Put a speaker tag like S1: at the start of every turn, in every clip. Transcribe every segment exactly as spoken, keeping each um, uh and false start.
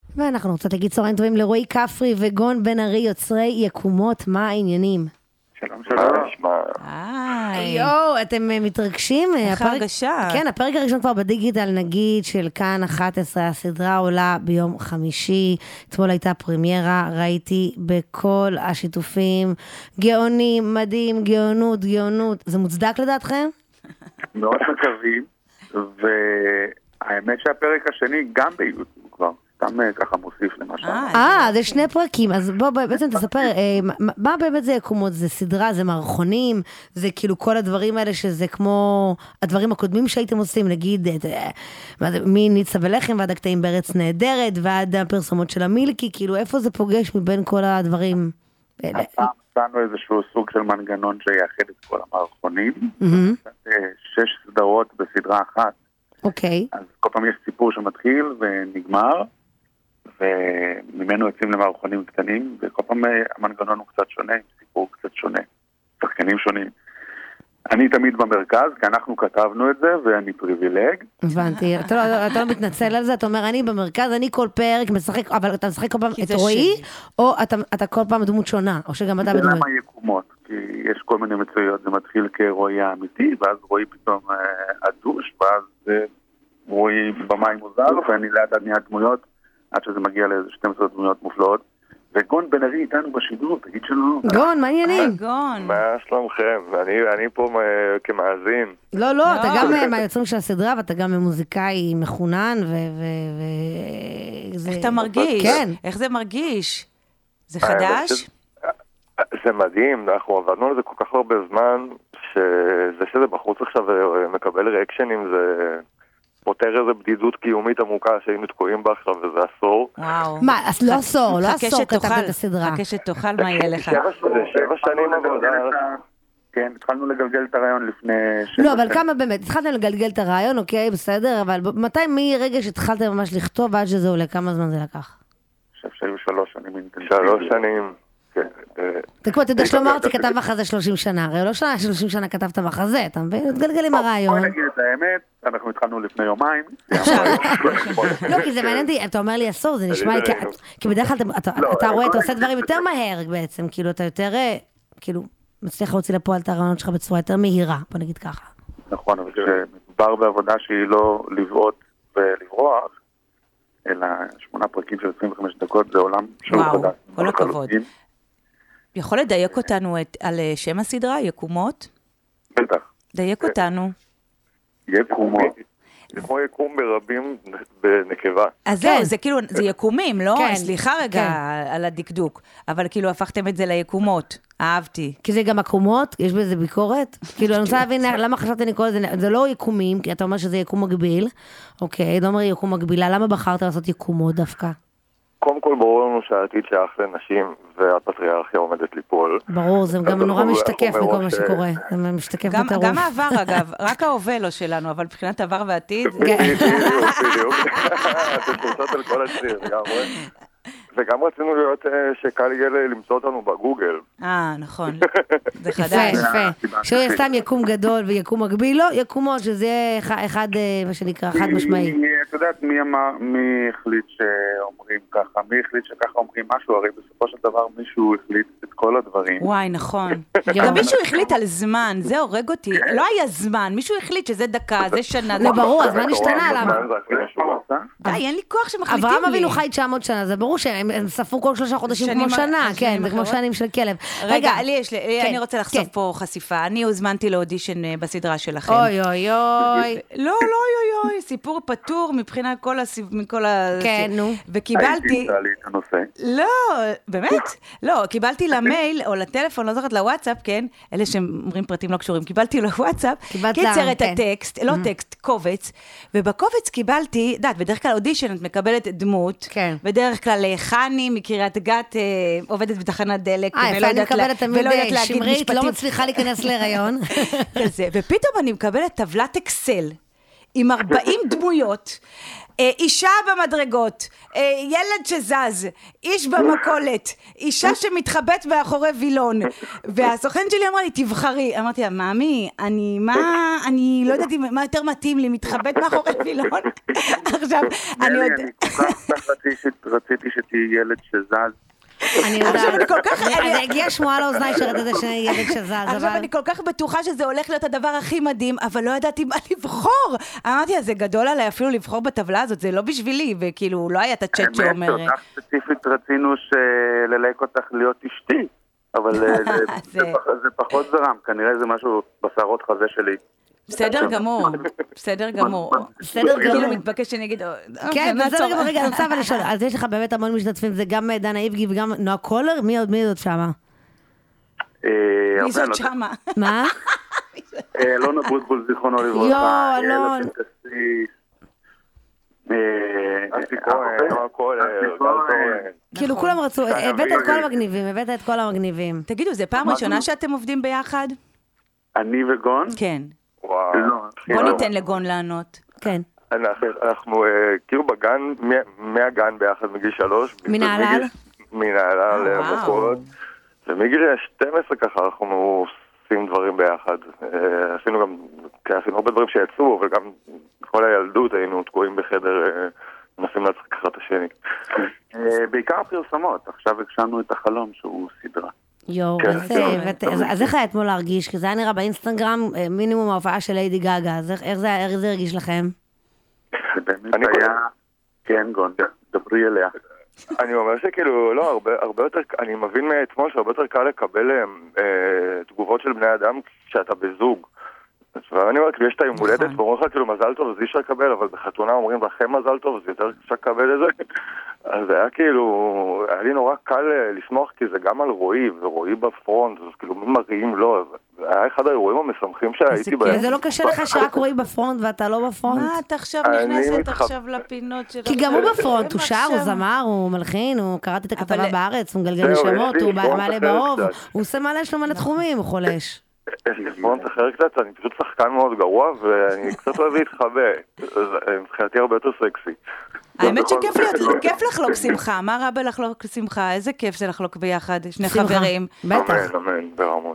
S1: ואנחנו רוצות להגיד צהריים טובים לרועי כפרי וגון בן ארי, יוצרי יקומות, מה העניינים?
S2: שלום שלום.
S3: היי.
S1: יואו, אתם מתרגשים?
S3: איך הרגשה?
S1: כן, הפרק הראשון כבר בדיגיטל נגיד של כאן אחת עשרה, הסדרה עולה ביום חמישי, אתמול הייתה פרמיירה, ראיתי בכל השיתופים, גאונים, מדהים, גאונות, גאונות, זה מוצדק לדעתכם?
S2: מאוד מקווים, והאמת שהפרק השני גם ביוטיוב כבר. סתם ככה מוסיף למה שאמרת.
S1: אה, זה שני פרקים, אז בוא בעצם תספר, מה באמת זה יקומות? זה סדרה, זה מערכונים, זה כאילו כל הדברים האלה שזה כמו הדברים הקודמים שהייתם עושים, נגיד, מניצה ולחם ועד הקטעים בארץ נהדרת, ועד הפרסומות של המילקי, כאילו איפה זה פוגש מבין כל הדברים?
S2: מצאנו איזשהו סוג של מנגנון שיאחד את כל המערכונים, שש סדרות בסדרה אחת.
S1: אוקיי.
S2: אז כל פעם יש סיפור שמתחיל ונגמר, וממנו יוצאים למערכונים קטנים, וכל פעם המנגנון הוא קצת שונה, סיפור קצת שונה, שחקנים שונים. אני תמיד במרכז, כי אנחנו כתבנו את זה, ואני פריבילג.
S1: הבנתי, אתה לא, אתה לא מתנצל על זה, אתה אומר, אני במרכז, אני כל פרק משחק, אבל אתה משחק כל פעם את רועי, או אתה, אתה כל פעם דמות שונה, או שגם אתה בדמות.
S2: זה למה יקומות, כי יש כל מיני מצויות, זה מתחיל כרועי האמיתי, ואז רועי פתאום הדוש, ואז רועי במים מוזר, ואני לאט עד נהיה דמויות, עד שזה מגיע לאיזה שתים עשרה דמויות מופלאות. וגון בן ארי איתנו בשידור, תגיד שלום.
S1: גון, מה העניינים?
S3: גון.
S4: מה שלומכם? אני, אני פה כמאזין.
S1: לא, לא, אתה גם מהיוצרים של הסדרה, ואתה גם מוזיקאי מחונן, ו...
S3: איך אתה מרגיש?
S1: כן.
S3: איך זה מרגיש? זה חדש?
S4: זה מדהים, אנחנו עבדנו על זה כל כך הרבה זמן, שזה שזה בחוץ עכשיו מקבל ריאקשנים, זה... פותר איזו בדידות קיומית עמוקה שהיינו תקועים בה עכשיו, וזה עשור.
S3: וואו.
S1: מה, אז לא עשור, לא עשור כתבת את הסדרה.
S3: חכה שתאכל, מה יהיה לך?
S4: שבע שנים עבודה.
S2: כן, התחלנו לגלגל את הרעיון לפני...
S1: לא, אבל כמה באמת, התחלתם לגלגל את הרעיון, אוקיי, בסדר, אבל מתי, מרגע שהתחלתם ממש לכתוב, ועד שזה עולה, כמה זמן זה לקח?
S2: אני חושב שהיו שלוש שנים אינטנסיביים.
S4: שלוש שנים.
S1: אתה כמו, אתה יודע, שלמה ארצי כתב מחזה שלושים שנה, הרי לא שנה, שלושים שנה כתבת מחזה, אתה מבין? תגלגל עם הרעיון.
S2: בואי נגיד את האמת, אנחנו התחלנו לפני יומיים.
S1: לא, כי זה מעניין אותי, אתה אומר לי עשור, זה נשמע לי, כי בדרך כלל אתה רואה, אתה עושה דברים יותר מהר בעצם, כאילו אתה יותר, כאילו, מצליח להוציא לפועל את הרעיונות שלך בצורה יותר מהירה, בוא נגיד ככה.
S2: נכון, אבל כשמדובר בעבודה שהיא לא לבעוט ולברוח, אלא שמונה פרקים של עשרים וחמש דקות, זה עולם של עבודה.
S3: וואו, כל הכבוד. יכול לדייק אותנו על שם הסדרה, יקומות?
S2: בטח.
S3: דייק אותנו.
S2: יקומות.
S4: זה כמו יקום ברבים בנקבה.
S3: אז זהו, זה כאילו, זה יקומים, לא? סליחה רגע על הדקדוק, אבל כאילו הפכתם את זה ליקומות. אהבתי.
S1: כי זה גם עקומות, יש בזה ביקורת. כאילו, אני רוצה להבין למה חשבתי לקרוא את זה, זה לא יקומים, כי אתה אומר שזה יקום מגביל. אוקיי, אתה אומר יקום מגבילה, למה בחרת לעשות יקומות דווקא?
S4: קודם כל ברור לנו שהעתיד שייך לנשים והפטריארכיה עומדת ליפול.
S1: ברור, זה גם נורא משתקף מכל מה שקורה. זה משתקף בטירוף.
S3: גם העבר אגב, רק ההווה לא שלנו, אבל מבחינת עבר ועתיד.
S4: בדיוק, בדיוק. אתם תוצאות על כל הציר, לגמרי. וגם רצינו להיות שקל יהיה למצוא אותנו בגוגל.
S3: אה, נכון. זה חדש.
S1: יפה, יפה. שיהיה סתם יקום גדול ויקום מגביל, לא, יקומות, שזה אחד, מה שנקרא, חד משמעי.
S2: את יודעת מי החליט שאומרים ככה, מי החליט שככה אומרים משהו, הרי בסופו של דבר מישהו החליט את כל הדברים.
S3: וואי, נכון. גם מישהו החליט על זמן, זה הורג אותי. לא היה זמן, מישהו החליט שזה דקה, זה שנה.
S1: לא, ברור, אז מה נשתנה? למה?
S3: די, אין לי כוח שמחליטים לי.
S1: אברהם אבינו חי תשע מאות שנה, זה ברור שהם ספרו כל שלושה חודשים כמו שנה, כן, זה כמו שנים של כלב.
S3: רגע, אני רוצה לחשוף פה חשיפה. אני הוזמנתי לאודישן בסדרה שלכם.
S1: אוי אוי אוי.
S3: לא, לא אוי אוי, סיפור פתור מבחינת כל ה...
S1: כן, נו.
S3: וקיבלתי... לא, באמת? לא, קיבלתי למייל או לטלפון, לא זוכרת, לוואטסאפ, כן, אלה שאומרים פרטים לא קשורים, קיבלתי לוואטסאפ, קיצר את הטקסט, לא טקסט, קובץ, ובקובץ קיבלתי, דעת, בדרך כלל אודישן את מקבלת דמות, בדרך כלל חני מקריית גת עובדת בתחנת דלק,
S1: אה, אני מקבלת תמיד שמרית, לא מצליחה להיכנס להיריון.
S3: ופתאום אני מקבלת טבלת אקסל, עם ארבעים דמויות, אישה במדרגות, ילד שזז, איש במקולת, אישה שמתחבאת מאחורי וילון, והסוכן שלי אמרה לי, תבחרי. אמרתי לה, מאמי, אני, מה, אני לא יודעת מה יותר מתאים לי, מתחבאת מאחורי וילון. עכשיו, אני עוד...
S2: אני כל כך רציתי שתהי ילד שזז.
S1: אני יודעת, כל כך, הגיעה שמועה לאוזניי שרדת שאני ילד שזז, אבל...
S3: עכשיו אני כל כך בטוחה שזה הולך להיות הדבר הכי מדהים, אבל לא ידעתי מה לבחור. אמרתי, זה גדול עליי אפילו לבחור בטבלה הזאת, זה לא בשבילי, וכאילו לא היה את הצ'אט שאומר...
S2: האמת, אותך ספציפית רצינו ללהק אותך להיות אשתי, אבל זה פחות זרם, כנראה זה משהו בשערות חזה שלי.
S3: בסדר גמור, בסדר גמור.
S1: בסדר גמור.
S3: כאילו מתבקש שאני אגיד...
S1: כן, בסדר גמור, רגע, אני רוצה אבל לשאול, אז יש לך באמת המון משתתפים, זה גם דנה איבגי וגם נועה קולר, מי עוד, מי עוד שמה?
S3: מי זאת שמה?
S1: מה?
S2: אלון אבוטבול, זיכרונו לברכה.
S1: יו, אלון.
S2: אסי כהן, נועה קולר.
S1: כאילו כולם רצו, הבאת את כל המגניבים, הבאת את כל המגניבים.
S3: תגידו, זה פעם ראשונה שאתם עובדים ביחד?
S2: אני וגון?
S3: כן.
S4: וואו.
S3: בוא ניתן לגון לענות.
S1: כן.
S4: אנחנו כאילו בגן, מהגן ביחד מגיל שלוש.
S1: מנהלל?
S4: מנהלל, מוקות. ומגיל שתים עשרה ככה אנחנו עושים דברים ביחד. עשינו גם, עשינו הרבה דברים שיצאו, אבל גם כל הילדות היינו תקועים בחדר, מנסים להצחיק אחד את השני. בעיקר פרסומות, עכשיו הגשמנו את החלום שהוא סדרה.
S1: יואו, אז איך היה אתמול להרגיש? כי זה היה נראה באינסטגרם מינימום ההופעה של ליידי גאגה, אז איך זה הרגיש לכם?
S2: זה באמת היה, כן גון, דברי אליה.
S4: אני אומר שכאילו, לא, הרבה יותר, אני מבין מאתמול שהרבה יותר קל לקבל תגובות של בני אדם כשאתה בזוג. ואני אומר, כאילו יש את היום הולדת, ואומרים לך כאילו מזל טוב, אז אי אפשר לקבל, אבל בחתונה אומרים לכם מזל טוב, אז יותר קשה לקבל את זה. אז זה היה כאילו, היה לי נורא קל לשמוח, כי זה גם על רועי, ורועי בפרונט, אז כאילו מי מראים לו, זה היה אחד האירועים המשמחים שהייתי בהם.
S1: וזה לא קשה לך שרק רועי בפרונט ואתה לא בפרונט?
S3: מה, אתה עכשיו נכנסת עכשיו לפינות של...
S1: כי גם הוא בפרונט, הוא שר, הוא זמר, הוא מלחין, הוא קראתי את הכתבה בארץ, הוא מגלגל נשמות, הוא מעלה באוב, הוא עושה מעלה שלו מלא תחומים, הוא חולש.
S4: יש לי פרונט אחר קצת, אני פשוט שחקן מאוד גרוע, ואני קצת אוהב להתחבא. מבחינתי הרבה יותר סקסי.
S3: האמת שכיף לחלוק שמחה. מה רע בלחלוק שמחה? איזה כיף זה לחלוק ביחד, שני חברים.
S1: בטח.
S4: אמן, אמן, ברמות.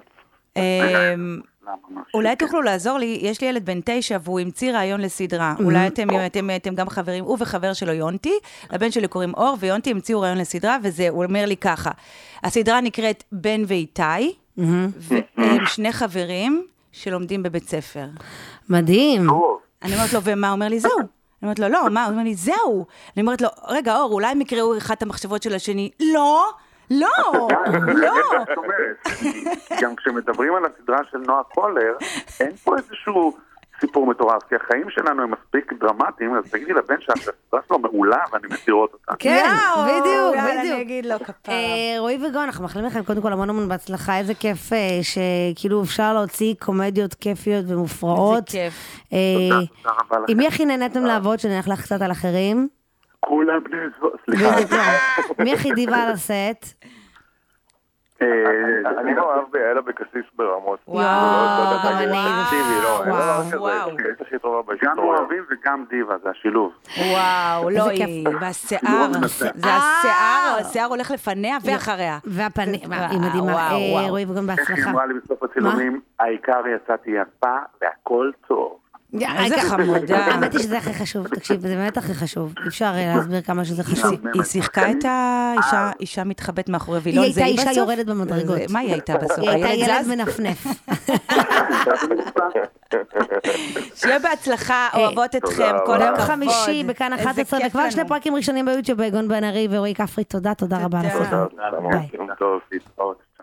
S3: אולי תוכלו לעזור לי, יש לי ילד בן תשע, והוא המציא רעיון לסדרה. אולי אתם גם חברים, הוא וחבר שלו יונתי, לבן שלי קוראים אור, ויונתי המציאו רעיון לסדרה, וזה, הוא אומר לי ככה, הסדרה נקראת בן ואיתי, והם שני חברים שלומדים בבית ספר.
S1: מדהים.
S3: אני אומרת לו, ומה? הוא אומר לי, זהו. אני אומרת לו, לא, מה? הוא אומר לי, זהו. אני אומרת לו, רגע, אור, אולי הם יקראו אחת המחשבות של השני. לא, לא, לא.
S2: גם כשמדברים על הסדרה של נועה קולר, אין פה איזשהו סיפור מטורף, כי החיים שלנו הם מספיק דרמטיים, אז תגידי לבן שהסדרה שלו מעולה, ואני מסירות אותה.
S1: כן, בדיוק, בדיוק.
S3: אני אגיד לו כפרה.
S1: רועי וגון, אנחנו מאחלים לכם קודם כל המון המון בהצלחה, איזה כיף שכאילו אפשר להוציא קומדיות כיפיות ומופרעות.
S3: איזה כיף.
S2: תודה, תודה רבה לכם.
S1: עם מי הכי נהנתם לעבוד, שנלך לך קצת על אחרים?
S2: כולם בני זו, סליחה.
S1: מי הכי דיבה על הסט?
S4: אני לא אוהב ביעלה בקסיס ברמות.
S1: וואו, גם אני.
S3: וואו.
S2: גם אוהבים וגם דיבה, זה השילוב.
S3: וואו, לא, והשיער, זה השיער, השיער הולך לפניה ואחריה.
S1: והפנים, היא מדהימה. רועי וגם בהצלחה.
S2: איך היא אמרה לי בסוף הצילומים, העיקר יצאתי יפה והכל טוב.
S3: איזה חמודה.
S1: האמת היא שזה הכי חשוב, תקשיב, זה באמת הכי חשוב. אפשר להסביר כמה שזה חשוב.
S3: היא שיחקה את האישה, אישה מתחבאת מאחורי וילון.
S1: היא הייתה אישה יורדת במדרגות.
S3: מה היא הייתה בסוף?
S1: היא הייתה ילד מנפנף.
S3: שיהיה בהצלחה, אוהבות אתכם, כל הכבוד.
S1: ביום חמישי, בכאן אחת עשרה, וכבר שני פרקים ראשונים ביוטיוב, גון בן ארי ורועי כפרי, תודה, תודה רבה לכם.
S2: ביי.